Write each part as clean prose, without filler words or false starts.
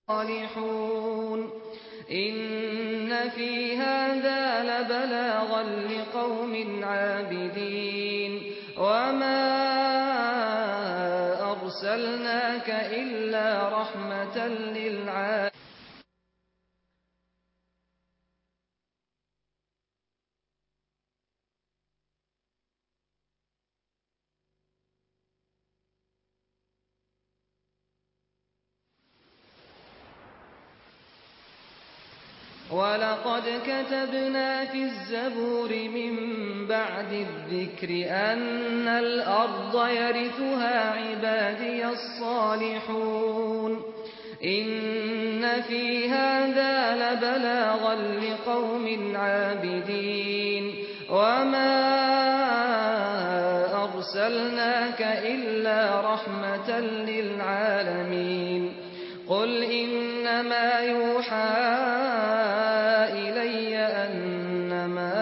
الصالحون إن في هذا لبلاغا لقوم عابدين وما أرسلناك إلا رحمة للعالمين. ولقد كتبنا في الزبور من بعد الذكر أن الأرض يرثها عبادي الصالحون إن في هذا لبلاغا لقوم عابدين وما أرسلناك إلا رحمة للعالمين. قل إنما يوحى إلي أنما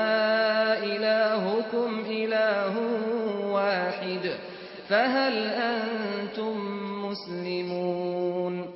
إلهكم إله واحد فهل أنتم مسلمون؟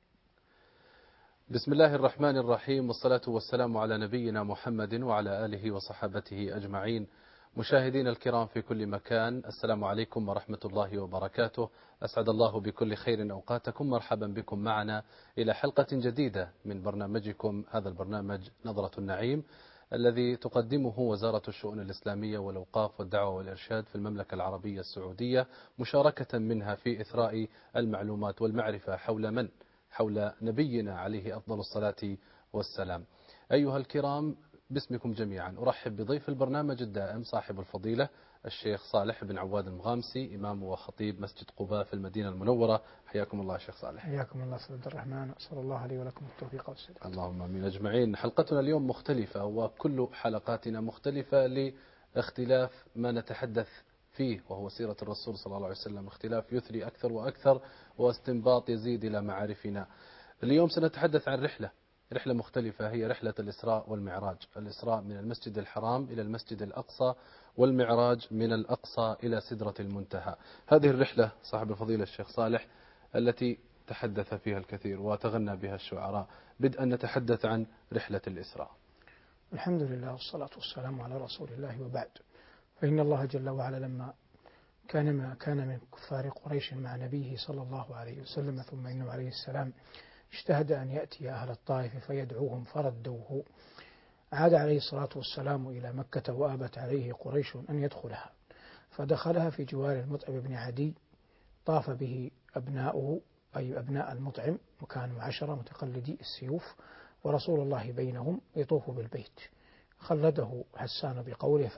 بسم الله الرحمن الرحيم، والصلاة والسلام على نبينا محمد وعلى آله وصحبته أجمعين. مشاهدين الكرام في كل مكان، السلام عليكم ورحمة الله وبركاته. أسعد الله بكل خير أوقاتكم. مرحبا بكم معنا إلى حلقة جديدة من برنامجكم، هذا البرنامج نظرة النعيم، الذي تقدمه وزارة الشؤون الإسلامية والأوقاف والدعوة والإرشاد في المملكة العربية السعودية، مشاركة منها في إثراء المعلومات والمعرفة حول نبينا عليه أفضل الصلاة والسلام. أيها الكرام، باسمكم جميعا أرحب بضيف البرنامج الدائم صاحب الفضيلة الشيخ صالح بن عواد المغامسي، إمام وخطيب مسجد قباء في المدينة المنورة. حياكم الله شيخ صالح. حياكم الله سيد الرحمن، أسأل الله لي ولكم التوفيق والسداد. اللهم آمين أجمعين. حلقتنا اليوم مختلفة، وكل حلقاتنا مختلفة لاختلاف ما نتحدث فيه، وهو سيرة الرسول صلى الله عليه وسلم. اختلاف يثري أكثر وأكثر، واستنباط يزيد إلى معارفنا. اليوم سنتحدث عن رحلة مختلفة، هي رحلة الإسراء والمعراج. الإسراء من المسجد الحرام إلى المسجد الأقصى، والمعراج من الأقصى إلى سدرة المنتهى. هذه الرحلة صاحب الفضيلة الشيخ صالح التي تحدث فيها الكثير وتغنى بها الشعراء. بدءا نتحدث عن رحلة الإسراء. الحمد لله والصلاة والسلام على رسول الله، وبعد. فإن الله جل وعلا لما كان من كفار قريش مع نبيه صلى الله عليه وسلم، ثم إنه عليه السلام اجتهد أن يأتي أهل الطائف فيدعوهم فردوه، عاد عليه الصلاة والسلام إلى مكة وآبت عليه قريش أن يدخلها، فدخلها في جوار المطعم بن عدي. طاف به أبناؤه أي أبناء المطعم، وكانوا 10 متقلدي السيوف، ورسول الله بينهم يطوف بالبيت. خلده حسان بقوله: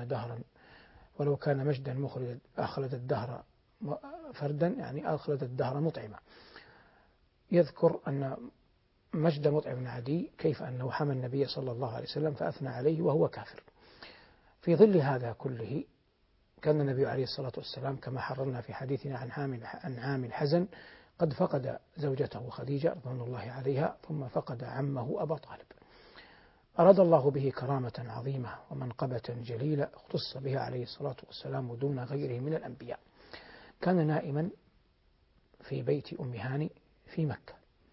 ولو كان مجدا مخلد أخلد الدهر فردا، يعني أخلد الدهر مطعما. يذكر أن مجد مطعم بن عدي كيف أنه حمى النبي صلى الله عليه وسلم فأثنى عليه وهو كافر. في ظل هذا كله كان النبي عليه الصلاة والسلام كما حررنا في حديثنا عن عام الحزن قد فقد زوجته خديجة رضوان الله عليها، ثم فقد عمه أبا طالب. أراد الله به كرامة عظيمة ومنقبة جليلة اختص بها عليه الصلاة والسلام دون غيره من الأنبياء. كان نائما في بيت أم هاني في مكة،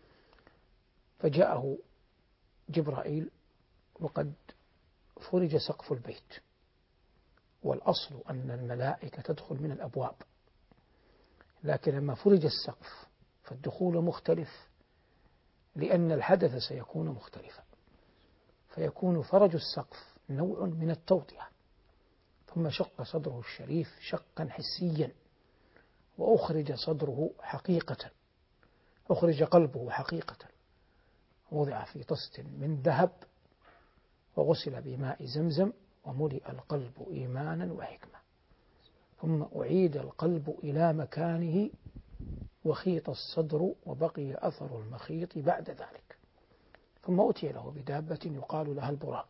فجاءه جبرائيل وقد فرج سقف البيت، والأصل أن الملائكة تدخل من الأبواب، لكن لما فرج السقف فالدخول مختلف، لأن الحدث سيكون مختلفا، فيكون فرج السقف نوع من التوطئة. ثم شق صدره الشريف شقا حسيا، وأخرج صدره حقيقة، أخرج قلبه حقيقة، وضع في طست من ذهب وغسل بماء زمزم، وملئ القلب إيمانا وحكمة. ثم أعيد القلب إلى مكانه وخيط الصدر، وبقي أثر المخيط بعد ذلك. ثم أتي له بدابة يقال لها البراق،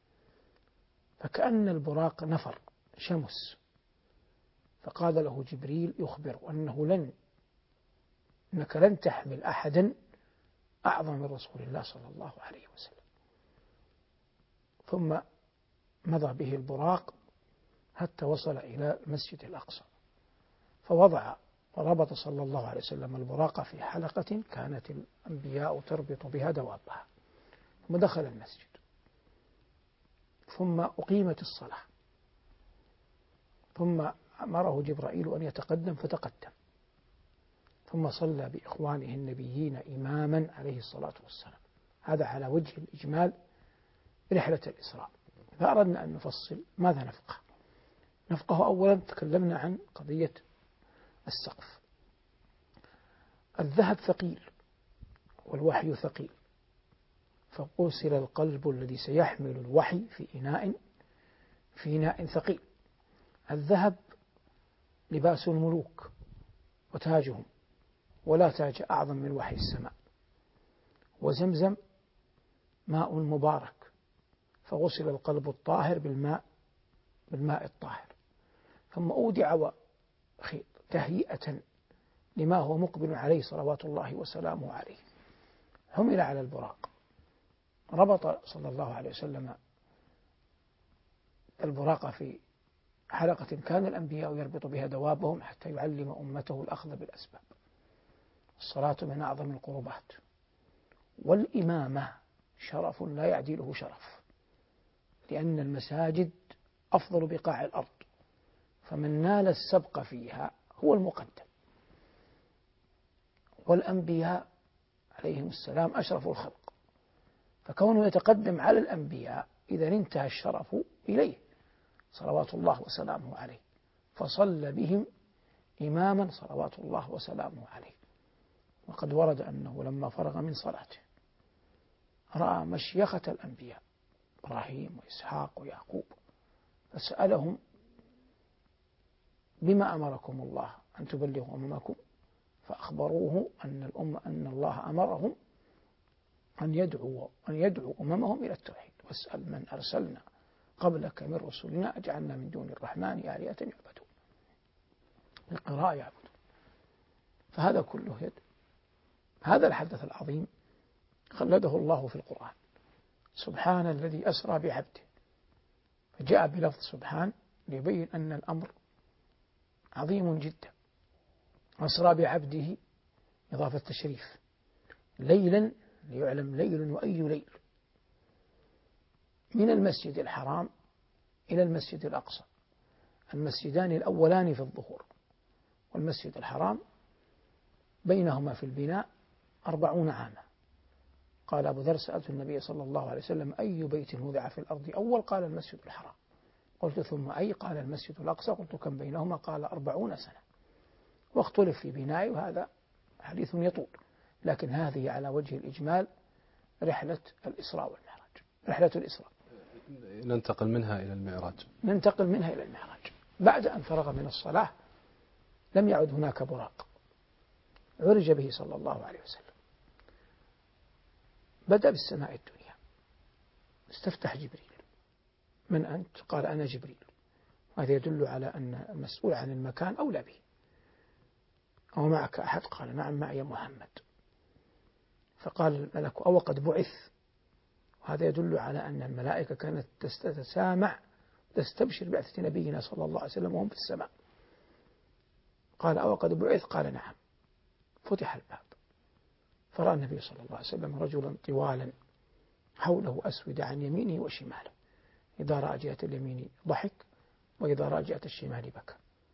فكأن البراق نفر شمس، فقال له جبريل يخبر أنك لن تحمل أحدا أعظم من رسول الله صلى الله عليه وسلم. ثم مضى به البراق حتى وصل إلى المسجد الأقصى، فوضع وربط صلى الله عليه وسلم البراق في حلقة كانت الأنبياء تربط بها دوابها، ثم دخل المسجد، ثم أقيمت الصلاة، ثم أمره جبرائيل أن يتقدم فتقدم، ثم صلى بإخوانه النبيين إماما عليه الصلاة والسلام. هذا على وجه الإجمال رحلة الإسراء. إذا أردنا أن نفصل ماذا نفقه؟ نفقه أولا تكلمنا عن قضية السقف. الذهب ثقيل والوحي ثقيل، فأرسل القلب الذي سيحمل الوحي في إناء ثقيل. الذهب لباس الملوك وتاجهم، ولا تاج أعظم من وحي السماء. وزمزم ماء مبارك، فغسل القلب الطاهر بالماء الطاهر، ثم أودع خيط تهيئة لما هو مقبل عليه صلوات الله وسلامه عليه. حمل على البراق، ربط صلى الله عليه وسلم البراق في حلقة كان الأنبياء يربط بها دوابهم حتى يعلم أمته الأخذ بالأسباب. الصلاة من أعظم القربات، والإمامة شرف لا يعدله شرف، لأن المساجد أفضل بقاع الأرض، فمن نال السبق فيها هو المقدم. والأنبياء عليهم السلام أشرف الخلق، فكونه يتقدم على الأنبياء إذا انتهى الشرف إليه صلوات الله وسلامه عليه، فصلى بهم إماما صلوات الله وسلامه عليه. وقد ورد أنه لما فرغ من صلاته رأى مشيخة الأنبياء إبراهيم وإسحاق ويعقوب، فسألهم: بما أمركم الله أن تبلغوا أممكم؟ فأخبروه أن الله أمرهم أن يدعوا أممهم إلى التوحيد. واسأل من أرسلنا قبلك من رسلنا أجعلنا من دون الرحمن آلهة يعبدون، القراءة يعبدون. فهذا كله يد. هذا الحدث العظيم خلده الله في القرآن: سبحان الذي أسرى بعبده، فجاء بلفظ سبحان ليبين أن الأمر عظيم جدا. أسرى بعبده إضافة تشريف، ليلا ليعلم ليل وأي ليل، من المسجد الحرام إلى المسجد الأقصى، المسجدان الأولان في الظهور، والمسجد الحرام بينهما في البناء 40 عاما. قال أبو ذر: سألت النبي صلى الله عليه وسلم: أي بيت وضع في الأرض أول؟ قال: المسجد الحرام. قلت: ثم أي؟ قال: المسجد الأقصى. قلت: كم بينهما؟ قال: 40 سنة. واختلف في بنائه، وهذا حديث يطول، لكن هذه على وجه الإجمال رحلة الإسراء والمعراج، رحلة الإسراء. ننتقل منها إلى المعراج. ننتقل منها إلى المعراج. بعد أن فرغ من الصلاة لم يعد هناك براق، عرج به صلى الله عليه وسلم. بدأ بالسماء الدنيا، استفتح جبريل: من أنت؟ قال: أنا جبريل. وهذا يدل على أن المسؤول عن المكان أولى به. أو معك أحد؟ قال: نعم معي محمد. فقال الملك: أو قد بعث؟ وهذا يدل على أن الملائكة كانت تتسامع تستبشر بعثة نبينا صلى الله عليه وسلم وهم في السماء. قال: أو قد بعث؟ قال: نعم. فتح الباب، فرأى النبي صلى الله عليه وسلم رجلا طوالا حوله أسود عن يمينه وشماله، إذا رأى جهة اليمين ضحك، وإذا رأى جهة الشمال بكى.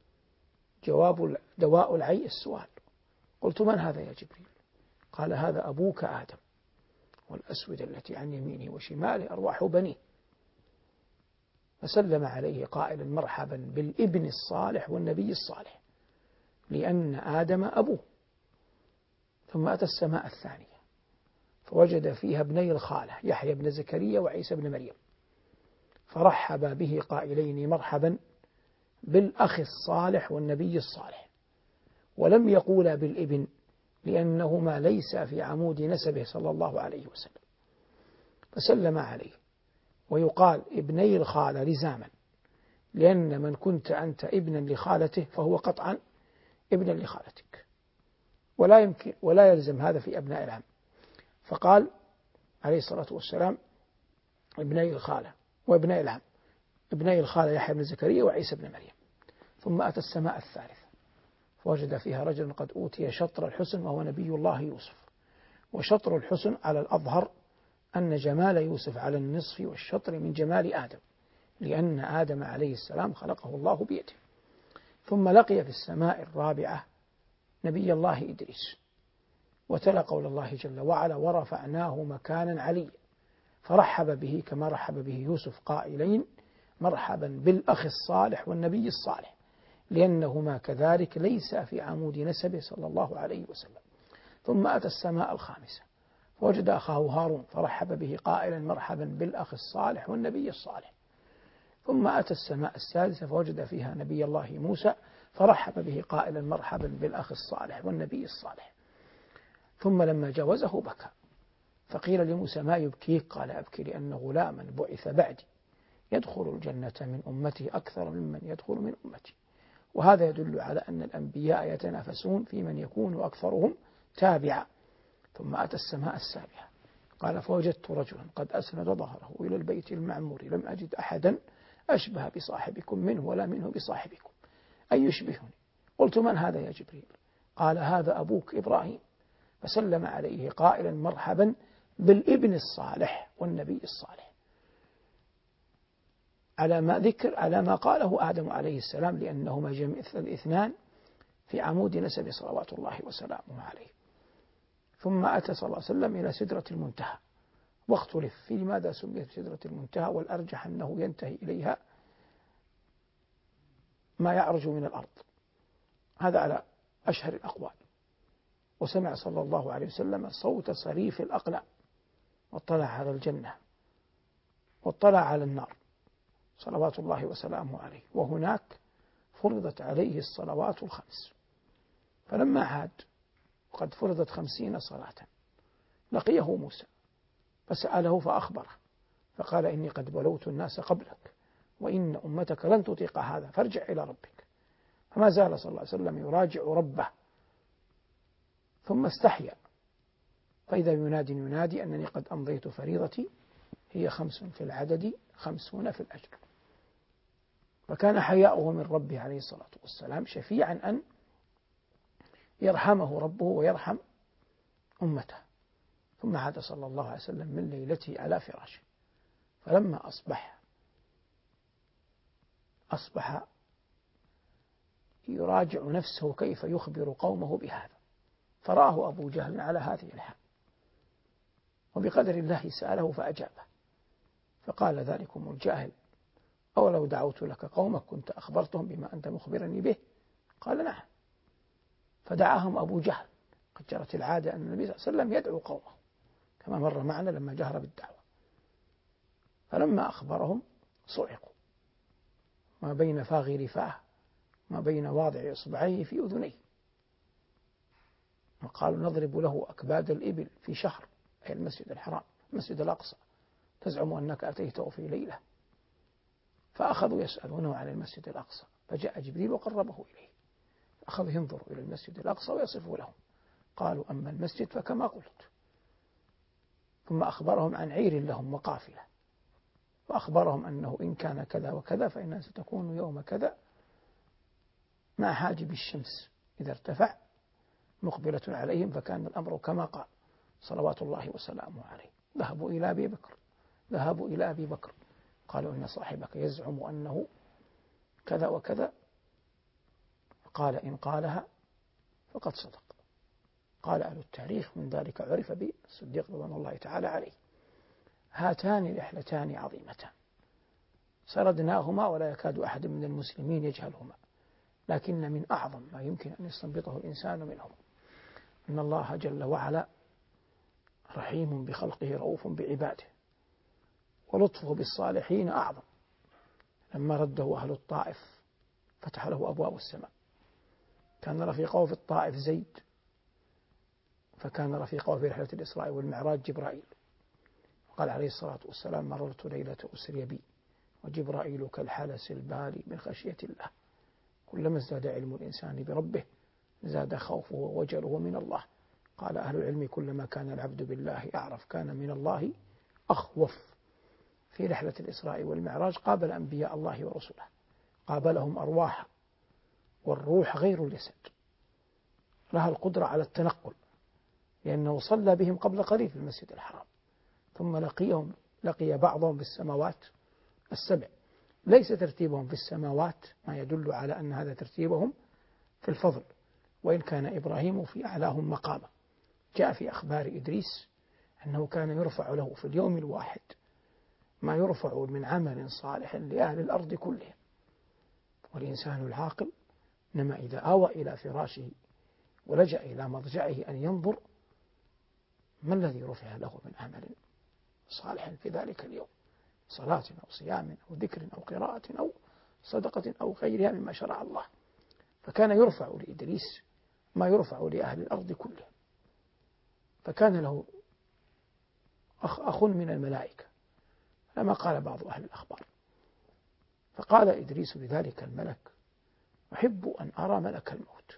دواء العي السؤال. قلت: من هذا يا جبريل؟ قال: هذا أبوك آدم، والأسود التي عن يمينه وشماله أرواح بنيه. فسلم عليه قائلا: مرحبا بالابن الصالح والنبي الصالح، لأن آدم أبوه. ثم أتى السماء الثانية فوجد فيها ابني الخالة يحيى بن زكريا وعيسى بن مريم، فرحب به قائلين: مرحبا بالأخ الصالح والنبي الصالح، ولم يقولا بالابن لأنهما ليس في عمود نسبه صلى الله عليه وسلم. فسلم عليه، ويقال ابني الخالة لزاما، لأن من كنت أنت ابنا لخالته فهو قطعا ابنا لخالتك، ولا يلزم هذا في أبناء العم. فقال عليه الصلاة والسلام: ابني الخالة وابناء العم، ابني الخالة يحيى بن زكريا وعيسى بن مريم. ثم أتى السماء الثالثة فوجد فيها رجلا قد أوتي شطر الحسن وهو نبي الله يوسف. وشطر الحسن على الأظهر أن جمال يوسف على النصف والشطر من جمال آدم، لأن آدم عليه السلام خلقه الله بيده. ثم لقي في السماء الرابعة نبي الله إدريس، وتلا قول الله جل وعلا: ورفعناه مكانا عليا، فرحب به كما رحب به يوسف قائلين: مرحبا بالأخ الصالح والنبي الصالح، لأنهما كذلك ليس في عمود نسبه صلى الله عليه وسلم. ثم أتى السماء الخامسة فوجد أخاه هارون فرحب به قائلا: مرحبا بالأخ الصالح والنبي الصالح. ثم أتى السماء السادسة فوجد فيها نبي الله موسى فرحب به قائلا: مرحبا بالأخ الصالح والنبي الصالح. ثم لما جاوزه بكى، فقيل لموسى: ما يبكيك؟ قال: أبكي لأن غلاما بعث بعدي يدخل الجنة من أمتي أكثر ممن يدخل من أمتي. وهذا يدل على أن الأنبياء يتنافسون في من يكون أكثرهم تابعا. ثم أتى السماء السابعة قال: فوجدت رجلا قد أسند ظهره إلى البيت المعمور، لم أجد أحدا أشبه بصاحبكم منه ولا منه بصاحبكم، أي يشبهني؟ قلت: من هذا يا جبريل؟ قال: هذا أبوك إبراهيم. فسلم عليه قائلا: مرحبا بالابن الصالح والنبي الصالح، على ما قاله آدم عليه السلام، لأنهما الاثنان في عمود نسب صلوات الله وسلامه عليه. ثم أتى صلى الله عليه وسلم إلى سدرة المنتهى، واختلف في لماذا سميت سدرة المنتهى، والأرجح أنه ينتهي إليها ما يعرج من الأرض، هذا على أشهر الأقوال. وسمع صلى الله عليه وسلم صوت صريف الأقلام، واطلع على الجنة واطلع على النار صلوات الله وسلامه عليه. وهناك فرضت عليه الصلوات الخمس، فلما عاد وقد فرضت 50 صلاة لقيه موسى فسأله فأخبره، فقال: إني قد بلوت الناس قبلك، وإن أمتك لن تطيق هذا، فارجع إلى ربك. فما زال صلى الله عليه وسلم يراجع ربه، ثم استحيا، فإذا ينادي أنني قد أمضيت فريضتي، هي 5 في العدد 50 في الأجر. فكان حياؤه من ربه عليه الصلاة والسلام شفيعا أن يرحمه ربه ويرحم أمته. ثم عاد صلى الله عليه وسلم من ليلته على فراشه، فلما أصبح يراجع نفسه كيف يخبر قومه بهذا، فرآه أبو جهل على هذه الحال، وبقدر الله سأله فأجابه، فقال: ذلكم الجاهل أولو دعوت لك قومك كنت أخبرتهم بما أنت مخبرني به؟ قال: نعم. فدعاهم أبو جهل، قد جرت العادة أن النبي صلى الله عليه وسلم يدعو قومه كما مر معنا لما جهر بالدعوة. فلما أخبرهم صعقوا ما بين فاغر فاه ما بين واضع إصبعيه في أذنيه، وقالوا: نضرب له أكباد الإبل في شهر، أي المسجد الحرام المسجد الأقصى، تزعم أنك أتيته في ليلة. فأخذوا يسألونه عن المسجد الأقصى، فجاء جبريل وقربه إليه، أخذوا ينظروا إلى المسجد الأقصى ويصفوا لهم، قالوا: أما المسجد فكما قلت. ثم أخبرهم عن عير لهم وقافلة، وأخبرهم أنه إن كان كذا وكذا فإنها ستكون يوم كذا مع حاجب الشمس إذا ارتفع مقبلة عليهم، فكان الأمر كما قال صلوات الله وسلامه عليه. ذهبوا إلى أبي بكر قالوا: إن صاحبك يزعم أنه كذا وكذا. قال: إن قالها فقد صدق. قال أهل التاريخ: من ذلك عرف بالصديق رضوان الله تعالى عليه. هاتان رحلتان عظيمتان سردناهما ولا يكاد أحد من المسلمين يجهلهما، لكن من أعظم ما يمكن أن يستنبطه الإنسان منهما أن الله جل وعلا رحيم بخلقه رؤوف بعباده، ولطفه بالصالحين أعظم. لما رده أهل الطائف فتح له أبواب السماء، كان رفيقه في الطائف زيد، فكان رفيقه في رحلة الإسراء والمعراج جبرائيل. قال عليه الصلاة والسلام: مررت ليلة أسري بي وجبرائيل كالحلس البالي من خشية الله. كلما ازداد علم الإنسان بربه زاد خوفه ووجله من الله. قال أهل العلم: كلما كان العبد بالله أعرف كان من الله أخوف. في رحلة الإسراء والمعراج قابل أنبياء الله ورسله، قابلهم أرواحا، والروح غير الجسد، لها القدرة على التنقل، لأنه صلى بهم قبل قليل في المسجد الحرام، ثم لقي بعضهم في السماوات السبع. ليس ترتيبهم في السماوات ما يدل على أن هذا ترتيبهم في الفضل، وإن كان إبراهيم في أعلاهم مقاما. جاء في أخبار إدريس أنه كان يرفع له في اليوم الواحد ما يرفع من عمل صالح لأهل الأرض كلهم. والإنسان العاقل إنما إذا آوى إلى فراشه ولجأ إلى مضجعه أن ينظر ما الذي رفع له من عمل صالح في ذلك اليوم، صلاة أو صيام أو ذكر أو قراءة أو صدقة أو غيرها مما شرع الله. فكان يرفع لإدريس ما يرفع لأهل الأرض كلهم. فكان له أخ من الملائكة كما قال بعض أهل الأخبار. فقال إدريس لذلك الملك: أحب أن أرى ملك الموت.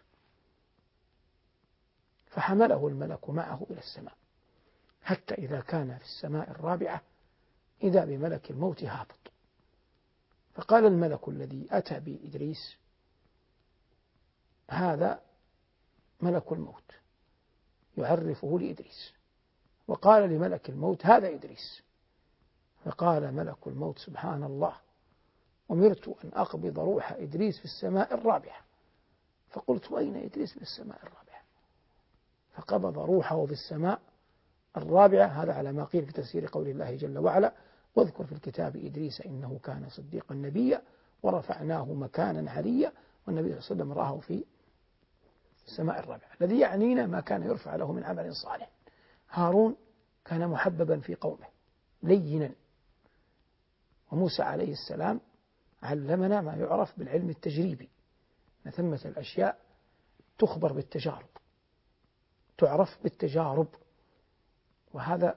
فحمله الملك معه إلى السماء، حتى إذا كان في السماء الرابعة إذا بملك الموت هابط. فقال الملك الذي أتى بإدريس: هذا ملك الموت، يعرفه لإدريس. وقال لملك الموت: هذا إدريس. فقال ملك الموت: سبحان الله، أمرت أن أقبض روح إدريس في السماء الرابعة. فقلت: أين إدريس في السماء الرابعة؟ فقبض روحه في السماء الرابعة. هذا على ما قيل في تفسير قول الله جل وعلا: واذكر في الكتاب إدريس إنه كان صديقا نبيا ورفعناه مكانا عليا. والنبي صلى الله عليه وسلم رآه في السماء الرابعة. الذي يعنينا ما كان يرفع له من عمل صالح. هارون كان محببا في قومه لينا، وموسى عليه السلام علمنا ما يعرف بالعلم التجريبي، أن ثمة الأشياء تخبر بالتجارب، تعرف بالتجارب، وهذا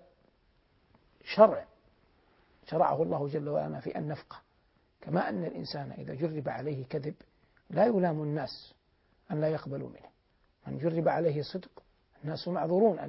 شرعه الله جل وعلا في النفقة. كما أن الإنسان إذا جرب عليه كذب لا يلام الناس أن لا يقبلوا منه، من جرب عليه صدق الناس معذورون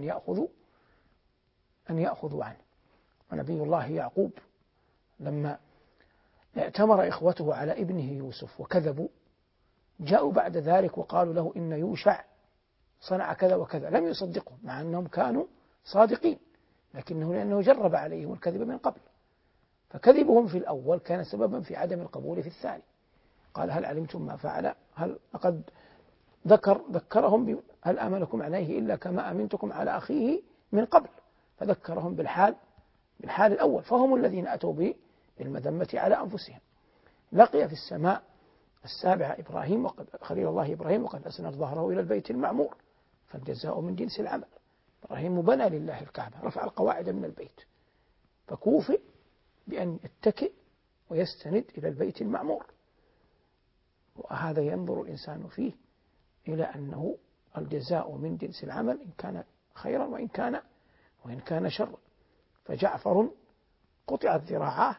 أن يأخذوا عنه. ونبي الله يعقوب لما اعتمر إخوته على ابنه يوسف وكذبوا، جاءوا بعد ذلك وقالوا له إن يوشع صنع كذا وكذا، لم يصدقهم مع أنهم كانوا صادقين، لأنه جرب عليهم الكذب من قبل. فكذبهم في الأول كان سببا في عدم القبول في الثاني. قال: هل علمتم ما فعل؟ هل لقد ذكرهم هل آمنكم عليه إلا كما أمنتكم على أخيه من قبل. فذكرهم بالحال الأول، فهم الذين أتوا بالمذمة على أنفسهم. لقي في السماء السابعة إبراهيم خليل الله إبراهيم وقد أسند ظهره إلى البيت المعمور، فالجزاء من جنس العمل. إبراهيم بنى لله الكعبة، رفع القواعد من البيت، فكوفئ بأن يتكئ ويستند إلى البيت المعمور. وهذا ينظر الإنسان فيه إلى أنه الجزاء من جنس العمل، إن كان خيرا وإن كان شرا. فجعفر قطعت ذراعاه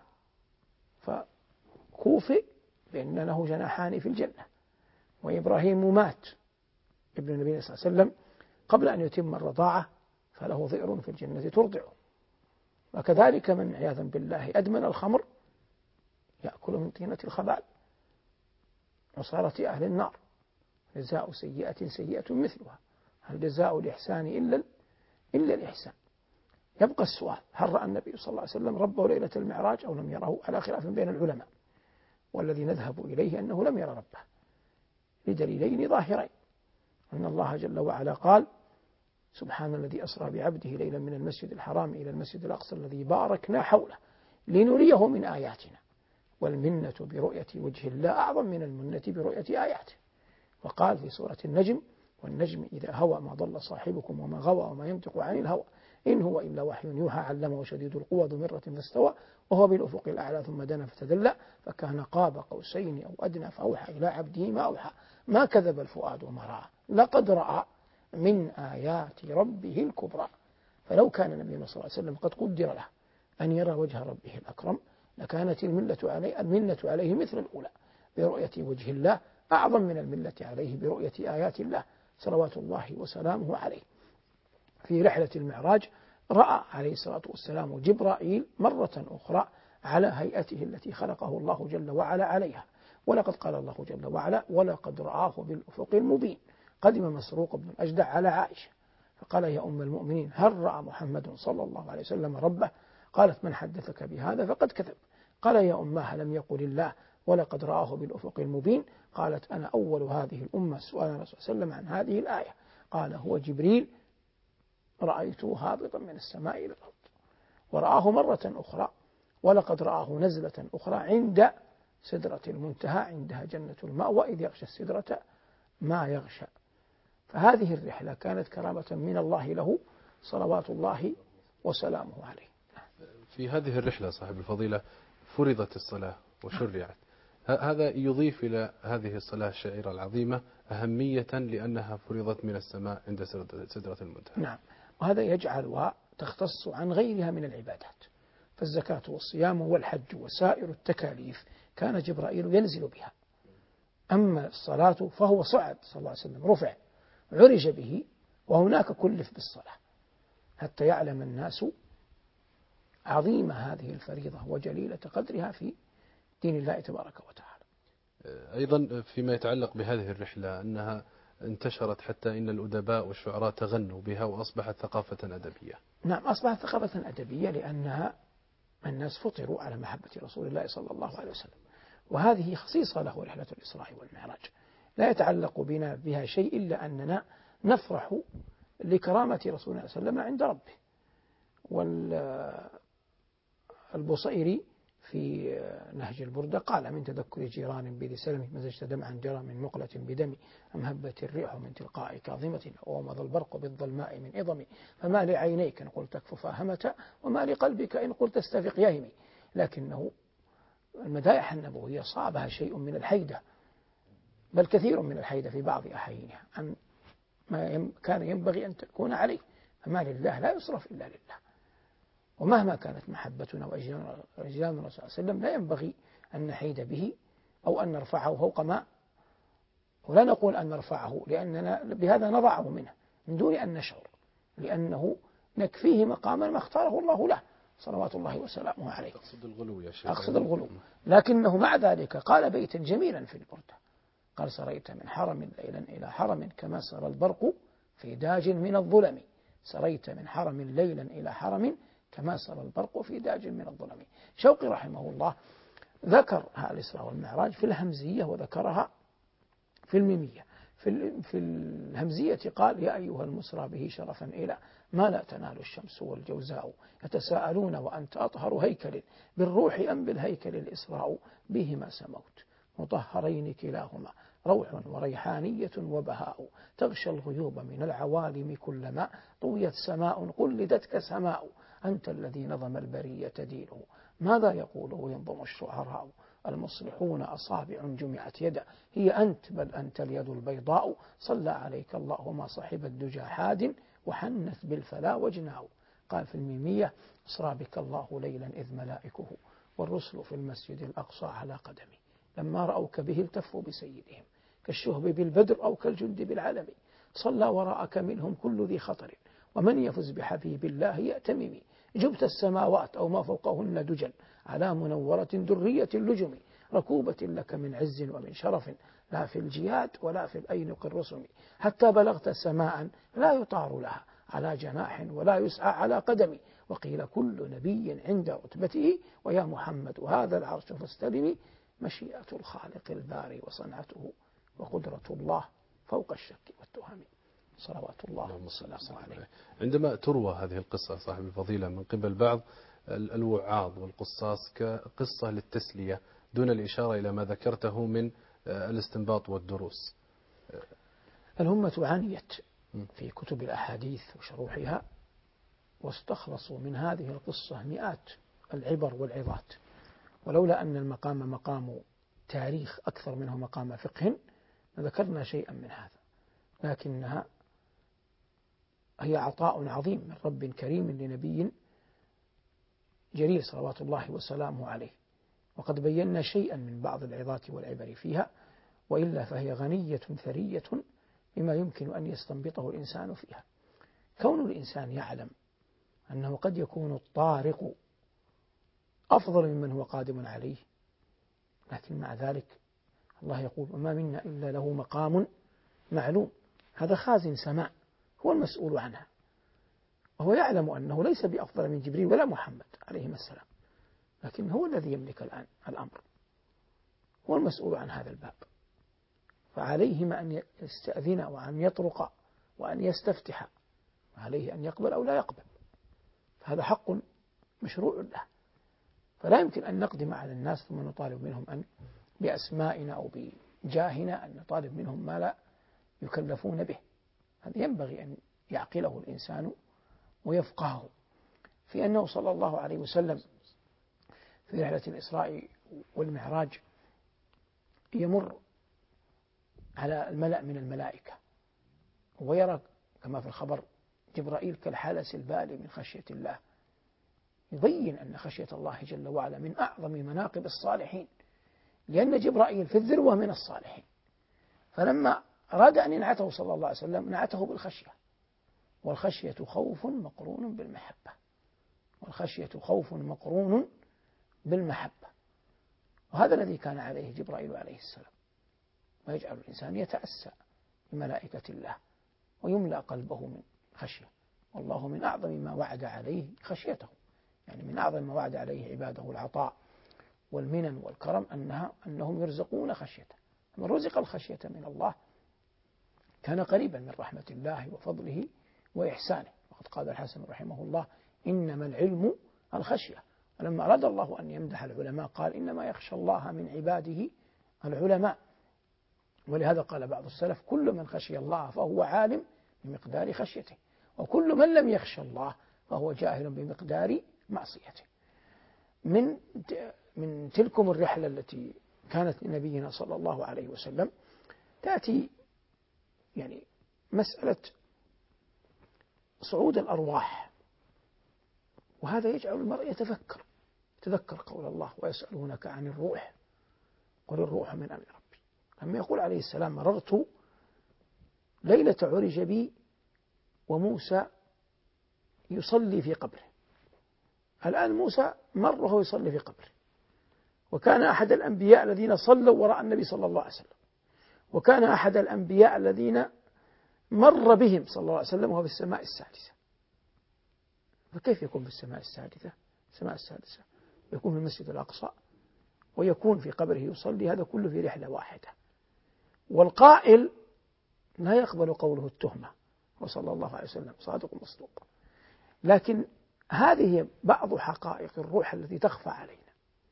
فكوفئ بأن له جناحان في الجنة. وإبراهيم مات ابن النبي صلى الله عليه وسلم قبل أن يتم الرضاعة، فله ضئر في الجنة ترضعه. وكذلك من عياذا بالله أدمن الخمر يأكل من طينة الخبال، عصارة أهل النار، جزاء سيئة سيئة مثلها، هل جزاء الإحسان إلا الإحسان. يبقى السؤال: هل رأى النبي صلى الله عليه وسلم ربه ليلة المعراج أو لم يره؟ على خلاف بين العلماء، والذي نذهب إليه أنه لم ير ربه لدليلين ظاهرين. أن الله جل وعلا قال: سبحان الذي أسرى بعبده ليلا من المسجد الحرام إلى المسجد الأقصى الذي باركنا حوله لنريه من آياتنا. والمنة برؤية وجه الله أعظم من المنة برؤية آياته. وقال في سورة النجم: والنجم إذا هوى ما ضل صاحبكم وما غوى وما ينطق عن الهوى إن هو إلا وحي يوحى علمه شديد القوى ذو مرة فاستوى وهو بالأفق الأعلى ثم دنا فتدلى فكان قاب قوسين أو أدنى فأوحى إلى عبده ما أوحى ما كذب الفؤاد وما رأى لقد رأى من آيات ربه الكبرى. فلو كان النبي صلى الله عليه وسلم قد قدر له أن يرى وجه ربه الأكرم لكانت المنة عليه مثل الأولى برؤية وجه الله أعظم من المنة عليه برؤية آيات الله صلوات الله وسلامه عليه. في رحلة المعراج رأى عليه الصلاة والسلام جبرائيل مرة أخرى على هيئته التي خلقه الله جل وعلا عليها. ولقد قال الله جل وعلا: ولقد رآه بالأفق المبين. قدم مسروق بن الأجدع على عائشة فقال يا أم المؤمنين هل رأى محمد صلى الله عليه وسلم ربه؟ قالت من حدثك بهذا فقد كذب. قال يا أماه لم يقل الله ولقد رآه بالأفق المبين؟ قالت أنا أول هذه الأمة سؤال الرسول صلى الله عليه وسلم عن هذه الآية. قال هو جبريل رأيته هابطا من السماء إلى الأرض. ورآه مرة أخرى ولقد رآه نزلة أخرى عند سدرة المنتهى عندها جنة المأوى إذ يغشى السدرة ما يغشى. فهذه الرحلة كانت كرامة من الله له صلوات الله وسلامه عليه. في هذه الرحلة صاحب الفضيلة فرضت الصلاة وشرعت، هذا يضيف إلى هذه الصلاة الشعيرة العظيمة أهمية لأنها فرضت من السماء عند سدرة المنتهى. نعم، وهذا يجعلها تختص عن غيرها من العبادات، فالزكاة والصيام والحج وسائر التكاليف كان جبرائيل ينزل بها. أما الصلاة فهو صعد صلى الله عليه وسلم رفع عرج به وهناك كلف بالصلاة حتى يعلم الناس عظيم هذه الفريضة وجليلة قدرها في دين الله تبارك وتعالى. أيضا فيما يتعلق بهذه الرحلة أنها انتشرت حتى إن الأدباء والشعراء تغنوا بها وأصبحت ثقافة أدبية. نعم، أصبحت ثقافة أدبية لأنها الناس فطروا على محبة رسول الله صلى الله عليه وسلم، وهذه خصيصة له رحلة الإسراء والمعراج، لا يتعلق بنا بها شيء إلا أننا نفرح لكرامة رسول الله صلى الله عليه وسلم عند ربه. والبصيري في نهج البردة قال من تذكر جيران بذي سلم مزجت دمعا جرى من مقلة بدمي أم هبت الريح من تلقاء كاظمة ومضى البرق بالظلماء من إضمي فما لعينيك إن قلت اكففا همة وما لقلبك إن قلت استفق يهمي. لكنه المدائح النبوية صابها شيء من الحيدة، بل كثير من الحيدة في بعض أحيانها عن ما كان ينبغي أن تكون عليه. فما لله لا يصرف إلا لله، ومهما كانت محبتنا وإجلالنا الرسول صلى الله عليه وسلم لا ينبغي أن نحيد به أو أن نرفعه فوق ما، ولا نقول أن نرفعه لأننا بهذا نضعه منه من دون أن نشعر، لأنه نكفيه مقاما ما اختاره الله له صلوات الله وسلامه عليه. أقصد الغلو يا شيخ. أقصد الغلو، لكنه مع ذلك قال بيتا جميلا في البردة قال سريت من حرم ليلا إلى حرم كما سرى البرق في داج من الظلم. سريت من حرم ليلا إلى حرم كما سرى البرق في داج من الظلم. شوقي رحمه الله ذكر الإسراء والمعراج في الهمزية وذكرها في الميمية. في الهمزية قال يا أيها المسرى به شرفا إلى ما لا تنال الشمس والجوزاء يتساءلون وأنت أطهر هيكل بالروح أم بالهيكل الإسراء بهما سموت مطهرين كلاهما روح وريحانية وبهاء تغشى الغيوب من العوالم كلما طويت سماء قلدتك سماء أنت الذي نظم البرية دينه ماذا يقول وينظم الشعراء المصلحون أصابع جمعت يدا هي أنت بل أنت اليد البيضاء صلى عليك الله وما صاحب الدجى حاد وحنث بالفلا وجناء. قال في الميمية أسرى بك الله ليلا إذ ملائكه والرسل في المسجد الأقصى على قدمي لما رأوك به التفوا بسيدهم كالشهب بالبدر أو كالجند بالعلم صلى وراءك منهم كل ذي خطر ومن يفز بحبيب الله يأتمم جبت السماوات أو ما فوقهن دجا على منورة درية اللجم ركوبة لك من عز ومن شرف لا في الجياد ولا في الأينق الرسم حتى بلغت سماء لا يطار لها على جناح ولا يسعى على قدم وقيل كل نبي عند رتبته ويا محمد هذا العرش فاستلمي مشيئة الخالق الباري وصنعته وقدرة الله فوق الشك والتهم صلوات الله وسلامه عليه. عندما تروى هذه القصة صاحب الفضيلة من قبل بعض الوعاظ والقصاص كقصة للتسلية دون الإشارة إلى ما ذكرته من الاستنباط والدروس، الأمة عانيت في كتب الأحاديث وشروحها واستخلصوا من هذه القصة مئات العبر والعظات، ولولا أن المقام مقام تاريخ أكثر منه مقام فقه لذكرنا شيئا من هذا، لكنها هي عطاء عظيم من رب كريم لنبي جليل صلوات الله وسلامه عليه. وقد بينا شيئا من بعض العظات والعبر فيها، وإلا فهي غنية ثرية بما يمكن أن يستنبطه الإنسان فيها. كون الإنسان يعلم أنه قد يكون الطارق أفضل ممن هو قادم عليه، لكن مع ذلك الله يقول وما منا إلا له مقام معلوم. هذا خازن سماء هو المسؤول عنها، وهو يعلم أنه ليس بأفضل من جبريل ولا محمد عليهما السلام، لكن هو الذي يملك الآن الأمر، هو المسؤول عن هذا الباب، فعليهما أن يستأذن وأن يطرق وأن يستفتح، عليه أن يقبل أو لا يقبل، فهذا حق مشروع له، فلا يمكن أن نقدم على الناس ثم نطالب منهم أن بأسمائنا أو بجاهنا أن نطالب منهم ما لا يكلفون به. هذا ينبغي أن يعقله الإنسان ويفقهه في أنه صلى الله عليه وسلم في رحلة الإسراء والمعراج يمر على الملأ من الملائكة ويرى كما في الخبر جبرائيل كالحلس البالي من خشية الله، يبين أن خشية الله جل وعلا من أعظم مناقب الصالحين، لأن جبرائيل في الذروة من الصالحين، فلما أراد أن ينعته صلى الله عليه وسلم نعته بالخشية، والخشية خوف مقرون بالمحبة، والخشية خوف مقرون بالمحبة، وهذا الذي كان عليه جبرائيل عليه السلام، ويجعل الإنسان يتأسى بملائكة الله ويملأ قلبه من خشية، والله من أعظم ما وعد عليه خشيته، يعني من أعظم ما وعد عليه عباده العطاء والمنن والكرم أنهم يرزقون خشيته، من رزق الخشية من الله كان قريبا من رحمة الله وفضله وإحسانه، وقد قال الحسن رحمه الله إنما العلم الخشية، ولما أراد الله أن يمدح العلماء قال إنما يخشى الله من عباده العلماء، ولهذا قال بعض السلف كل من خشي الله فهو عالم بمقدار خشيته، وكل من لم يخشى الله فهو جاهل بمقدار معصيته. من تلكم الرحلة التي كانت لنبينا صلى الله عليه وسلم تأتي يعني مسألة صعود الأرواح، وهذا يجعل المرء يتذكر قول الله ويسألونك عن الروح قل الروح من أمر ربي، لما يقول عليه السلام مررت ليلة عرج بي وموسى يصلي في قبره، الآن موسى مر وهو يصلي في قبره، وكان أحد الأنبياء الذين صلوا وراء النبي صلى الله عليه وسلم، وكان أحد الأنبياء الذين مر بهم صلى الله عليه وسلم وهو في السماء السادسة، فكيف يكون في السماء السادسة يكون في المسجد الأقصى ويكون في قبره يصلي، هذا كله في رحلة واحدة، والقائل لا يقبل قوله التهمة وصلى الله عليه وسلم صادق مصدوق، لكن هذه هي بعض حقائق الروح التي تخفى علينا،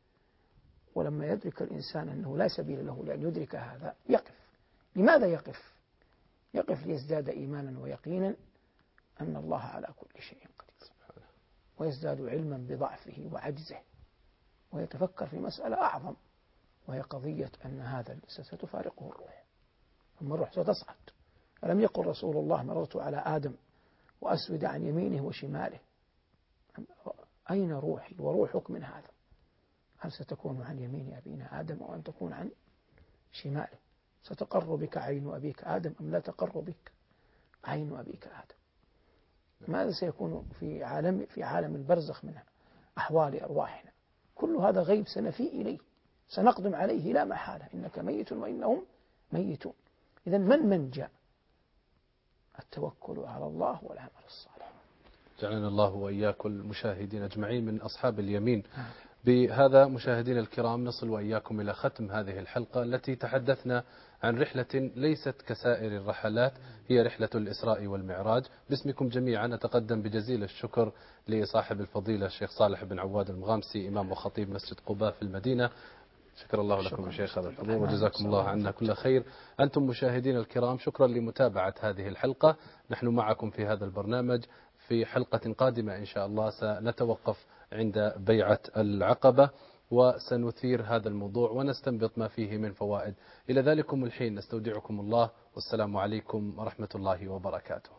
ولما يدرك الإنسان أنه لا سبيل له لأن يدرك هذا يقف. لماذا يقف؟ يقف ليزداد إيمانا ويقينا أن الله على كل شيء قدير، ويزداد علما بضعفه وعجزه، ويتفكر في مسألة أعظم، وهي قضية أن هذا ستفارقه الروح، ثم الروح ستصعد. ألم يقل رسول الله مررت على آدم وأسود عن يمينه وشماله، أين روحي وروحك من هذا؟ هل ستكون عن يمين أبينا آدم أو أن تكون عن شماله؟ ستقر بك عين أبيك آدم أم لا تقر بك عين أبيك آدم؟ ماذا سيكون في عالم البرزخ من أحوال أرواحنا؟ كل هذا غيب سنفي إليه، سنقدم عليه لا محالة، إنك ميت وإنهم ميتون. إذن من جاء؟ التوكل على الله والعمل الصالح. جعلنا الله وإياكم المشاهدين أجمعين من أصحاب اليمين. بهذا مشاهدين الكرام نصل وإياكم إلى ختم هذه الحلقة التي تحدثنا عن رحلة ليست كسائر الرحلات، هي رحلة الإسراء والمعراج. باسمكم جميعا أتقدم بجزيل الشكر لصاحب الفضيلة الشيخ صالح بن عواد المغامسي إمام وخطيب مسجد قباء في المدينة. شكر الله لكم يا شيخ هذا الحضور، وجزاكم الله عنا كل خير. أنتم مشاهدين الكرام شكرا لمتابعة هذه الحلقة، نحن معكم في هذا البرنامج في حلقة قادمة إن شاء الله. سنتوقف عند بيعة العقبة وسنثير هذا الموضوع ونستنبط ما فيه من فوائد. إلى ذلكم الحين نستودعكم الله، والسلام عليكم ورحمة الله وبركاته.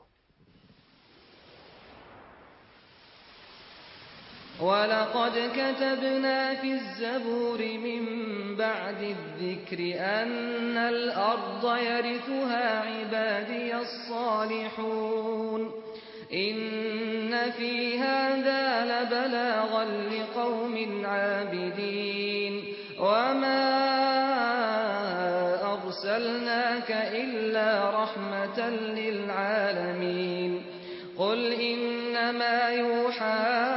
ولقد كتبنا في الزبور من بعد الذكر أن الأرض يرثها عبادي الصالحون إن في هذا لبلاغا لقوم عابدين وما أرسلناك إلا رحمة للعالمين قل إنما يوحى